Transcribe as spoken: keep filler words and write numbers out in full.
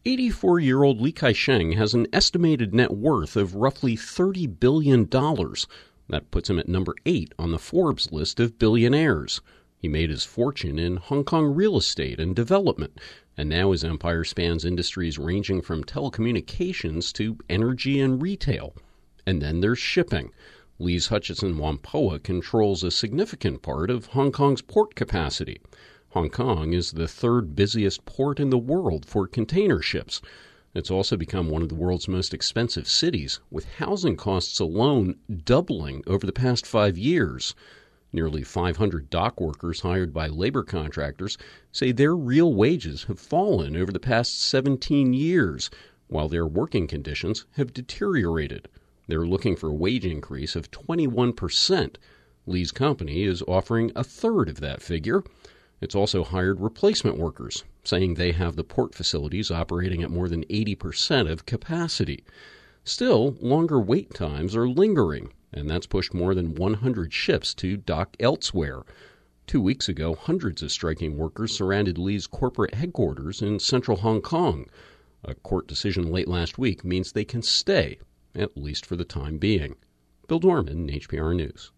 eighty-four-year-old Li Ka-shing has an estimated net worth of roughly thirty billion dollars. That puts him at number eight on the Forbes list of billionaires. He made his fortune in Hong Kong real estate and development, and now his empire spans industries ranging from telecommunications to energy and retail. And then there's shipping. Li's Hutchison Whampoa controls a significant part of Hong Kong's port capacity. Hong Kong is the third busiest port in the world for container ships. It's also become one of the world's most expensive cities, with housing costs alone doubling over the past five years. Nearly five hundred dock workers hired by labor contractors say their real wages have fallen over the past seventeen years, while their working conditions have deteriorated. They're looking for a wage increase of twenty-one percent. Li's company is offering a third of that figure. It's also hired replacement workers, saying they have the port facilities operating at more than eighty percent of capacity. Still, longer wait times are lingering, and that's pushed more than one hundred ships to dock elsewhere. Two weeks ago, hundreds of striking workers surrounded Li's corporate headquarters in central Hong Kong. A court decision late last week means they can stay, at least for the time being. Bill Dorman, H P R News.